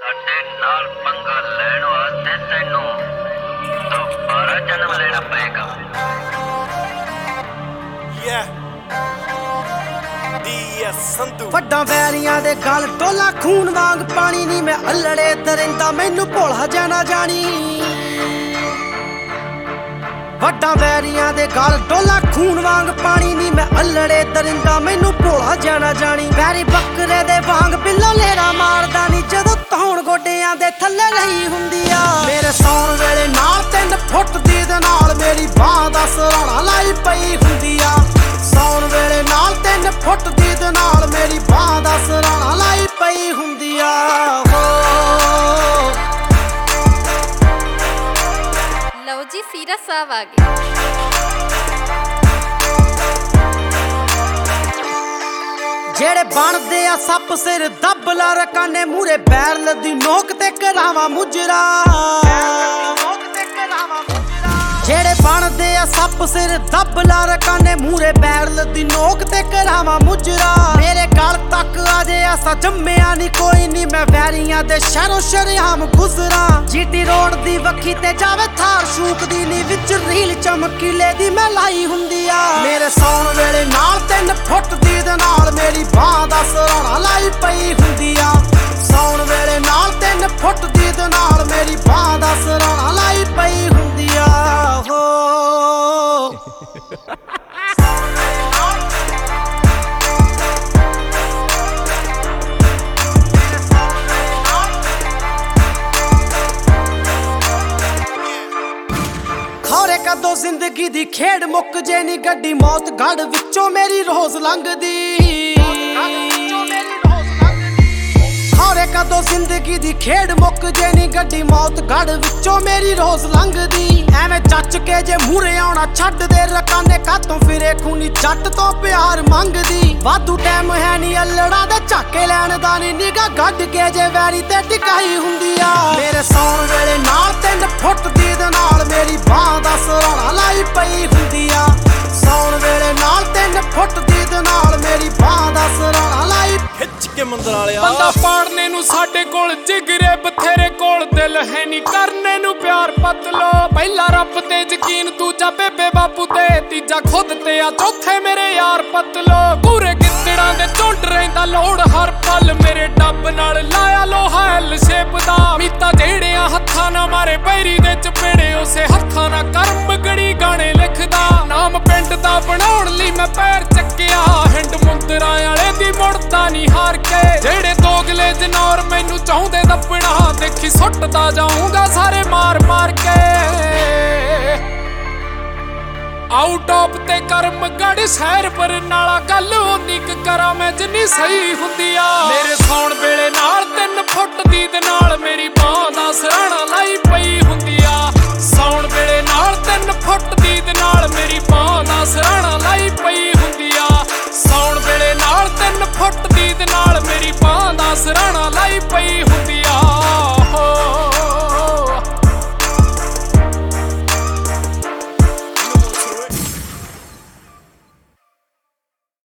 ਸਾਡੇ ਨਾਲ ਪੰਗਾ ਲੈਣ ਵਾਸਤੇ ਤੈਨੂੰ ਦੁਬਾਰਾ ਜਨਮ ਲੈਣਾ ਪਏਗਾ। ਵੱਡਾ ਵੈਰੀਆਂ ਦੇ ਗਲ ਟੋਲਾ ਖੂਨ ਵਾਂਗ ਪਾਣੀ ਨੀ ਮੈਂ ਅਲੜੇ ਦਰਿੰਦਾ ਮੈਨੂੰ ਭੋਲਾ ਜਾਣਾ ਜਾਣੀ। ਵੱਡਾ ਵੈਰੀਆਂ ਦੇ ਗਲ ਟੋਲਾ ਖੂਨ ਵਾਂਗ ਪਾਣੀ ਨੀ ਮੈਂ ਅਲੜੇ ਦਰਿੰਦਾ ਮੈਨੂੰ ਭੋਲਾ ਜਾਣਾ ਜਾਣੀ। ਵੈਰੀ ਬੱਕਰੇ ਦੇ ਵਾਂਗ ਬਿੱਲੋ ਲੇਰਾ ਮਾਰਦਾ ਨੀ ਜਦੋਂ ਧੌਣ ਗੋਡਿਆਂ ਦੇ ਥੱਲੇ ਰਹੀ ਹੁੰਦੀ ਆ। ਮੇਰੇ ਸੌਣ ਵੇਲੇ ਨਾਲ 3 ਫੁੱਟ ਦੀ ਦੇ ਨਾਲ ਮੇਰੀ ਬਾਂਹ ਦਾ ਸਰਾਣਾ ਲਾਈ ਪਈ ਹੁੰਦੀ ਆ। ਸੌਣ ਵੇਲੇ ਨਾਲ 3 ਫੁੱਟ ਦੀ ਦੇ ਨਾਲ ਮੇਰੀ ਬਾਂਹ ਦਾ ਸਰਾਣਾ ਲਾਈ ਪਈ ਹੁੰਦੀ ਆ। ਲਓ ਜੀ ਸੀਰਾ ਸਾਹਿਬ ਆ ਗਏ। ਜਿਹੜੇ ਬਣਦੇ ਆ ਸੱਪ ਸਿਰ ਦੱਬ ਲਾ ਰਕਾਨੇ ਮੂਰੇ ਬੈਰਲ ਦੀ ਨੋਕ ਤੇ ਕਰਾਵਾਂ ਮੁਜਰਾ। ਜਿਹੜੇ ਬਣਦੇ ਆ ਸੱਪ ਸਿਰ ਦੱਬ ਲਾ ਰਕਾਨੇ ਮੂਰੇ ਬੈਰਲ ਦੀ ਨੋਕ ਤੇ ਕਰਾਵਾਂ ਮੁਜਰਾ। ਮੇਰੇ ਗਲ ਤੱਕ ਆ ਜੇ ਐਸਾ ਜੰਮਿਆ ਨੀ ਕੋਈ ਨੀ ਮੈਂ ਵੈਰੀਆਂ ਦੇ ਸ਼ਹਿਰੋਂ ਸ਼ਰੇਆਮ ਗੁਜ਼ਰਾਂ। ਜੀਟੀ ਰੋਡ ਦੀ ਵੱਖੀ ਤੇ ਜਾਵੇ ਥਾਰ ਸ਼ੂਕਦੀ ਨੀ ਵਿੱਚ ਰੀਲ ਚਮਕੀਲੇ ਦੀ ਮੈਂ ਲਾਈ ਹੁੰਦੀ ਆ। ਮੇਰੇ ਸੌਣ ਵੇਲੇ ਨਾਲ 3 ਫੁੱਟ ਦੀ ਦੇ ਨਾਲ ਮੇਰੀ ਬਾਂਹ ਦਾ ਸਰਾਣਾ ਲਾਈ ਪਈ ਹੁੰਦੀ ਆ। ਸੌਣ ਵੇਲੇ ਨਾਲ 3 ਫੁੱਟ ਦੀ ਦੇ ਨਾਲ ਮੇਰੀ ਬਾਂਹ ਦਾ ਸਰਾਣਾ ਲਾਈ ਪਈ ਹੁੰਦੀ ਆ। ਖੌਰੇ ਕਦੋਂ ਜ਼ਿੰਦਗੀ ਦੀ ਖੇਡ ਮੁੱਕ ਜੇ ਨੀ ਗੱਡੀ ਮੌਤ ਗੜ ਵਿੱਚੋਂ ਮੇਰੀ ਰੋਜ਼ ਲੰਘਦੀ। ਖੌਰੇ ਕਦੋਂ ਜ਼ਿੰਦਗੀ ਦੀ ਖੇਡ ਮੁੱਕ ਜੇ ਨੀ ਗੱਡੀ ਮੌਤ ਗੜ ਵਿੱਚੋਂ ਮੇਰੀ ਰੋਜ਼ ਲੰਘਦੀ। ਐਵੇਂ ਚੱਚ ਕੇ ਜੇ ਮੂਰੇ ਆਉਣਾ ਛੱਡ ਦੇ ਰਕਾਨੇ ਕਾਤੋਂ ਫਿਰੇ ਖੂਨੀ ਜੱਟ ਤੋਂ ਪਿਆਰ ਮੰਗਦੀ। ਵਾਧੂ ਟਾਈਮ ਹੈ ਨੀ ਅਲੜਾ ਦੇ ਝਾਕੇ ਲੈਣ ਦਾ ਨੀ ਨਿਗਾ ਗੱਡ ਕੇ ਜੇ ਵੈਰੀ ਤੇ ਟਿਕਾਈ ਹੁੰਦੀ ਆ। ਮੇਰੇ ਸੌਣ ਵੇਲੇ ਨਾਲ 3 ਫੁੱਟ ਦੀ ਦੇ ਨਾਲ ਮੇਰੀ ਬਾਂਹ ਦਾ ਸਰਾਣਾ ਲਾਈ ਪਈ ਹੁੰਦੀ ਆ। ਸੌਣ ਵੇਲੇ ਨਾਲ 3 ਫੁੱਟ ਦੀ ਦੇ ਨਾਲ ਮੇਰੀ ਬਾਂਹ ਦਾ ਸਰਾਣਾ ਲਾਈ ਖਿੱਚ ਕੇ ਮੰਦਰ ਵਾਲਿਆ। ਬੰਦਾ ਪਾੜਨੇ ਨੂੰ ਸਾਡੇ ਕੋਲ ਜਿਗਰੇ ਬਥੇਰੇ ਕੋਲ ਦਿਲ ਹੈ ਨੀ ਕਰਨੇ ਨੂੰ ਪਿਆਰ ਪਤਲੋ। ਪਹਿਲਾ ਰੱਬ ਤੇ ਯਕੀਨ ਦੂਜਾ ਬੇਬੇ ਬਾਪੂ ਤੇ ਤੀਜਾ ਖੁਦ ਤੇ ਆ ਚੌਥੇ ਮੇਰੇ ਯਾਰ ਪਤਲੋ। ਪੂਰੇ ਗਿੱਦੜਾਂ ਦੇ ਝੁੰਡ ਰਹਿੰਦਾ ਲੋੜ ਹਰ ਪਲ ਮੇਰੇ ਡੱਬ ਨਾਲ ਲਾਇਆ ਲੋਹਾ ਐਲ ਸ਼ੇਪ ਦਾ। ਮੀਤਾ ਜਿਹੜਿਆਂ ਹੱਥਾਂ ਨਾਲ ਮਾਰੇ ਪੈਰੀ ਦੇ ਚਪੇੜੇ ਉਸੇ ਹੱਥਾਂ ਨਾਲ ਕਰਮ ਗੜੀ ਗਾਣੇ ਲਿਖਦਾ। ਨਾਮ ਪਿੰਡ ਦਾ ਬਣਾਉਣ ਲਈ ਮੈਂ ਪੈਰ ਚੱਕਿਆ ਹਿੰਡ ਮੁੰਦਰਾਂ ਵਾਲੇ ਦੀ ਮੁੜਦਾ ਨੀ ਹਾਰ ਕੇ। ਜਿਹੜੇ ਦੋਗਲੇ ਜਨੌਰ ਮੈਨੂੰ ਚਾਹੁੰਦੇ ਦੱਬਣਾ ਦੇਖੀ ਸੁੱਟਦਾ ਜਾਊਂਗਾ ਸਾਰੇ ਮਾਰ ਮਾਰ ਕੇ। ਆਊਟ ਆਫ ਤੇ ਕਰਮਗੜ ਸ਼ਹਿਰ ਬਰਨਾਲਾ ਗੱਲ ਉਨੀ ਕੁ ਕਰਾਂ ਮੈਂ ਜਿੰਨੀ ਸਹੀ ਹੁੰਦੀ ਆ। ਮੇਰੇ ਸੌਣ ਵੇਲੇ ਨਾਲ 3 ਫੁੱਟ ਦੀ ਦੇ ਨਾਲ ਮੇਰੀ ਬਾਂਹ ਦਾ ਸਰਾਣਾ ਲਾਈ ਪਈ ਹੁੰਦੀ ਆ। ਸੌਣ ਵੇਲੇ ਨਾਲ 3 ਫੁੱਟ ਦੀ ਦੇ ਨਾਲ ਮੇਰੀ ਬਾਂਹ ਦਾ ਸਰਾਣਾ ਲਾਈ ਪਈ ਹੁੰਦੀ ਆ। ਸੌਣ ਵੇਲੇ ਨਾਲ 3 ਫੁੱਟ ਦੀ ਦੇ ਨਾਲ ਮੇਰੀ ਬਾਂਹ ਦਾ ਸਰਾਣਾ ਲਾਈ ਪਈ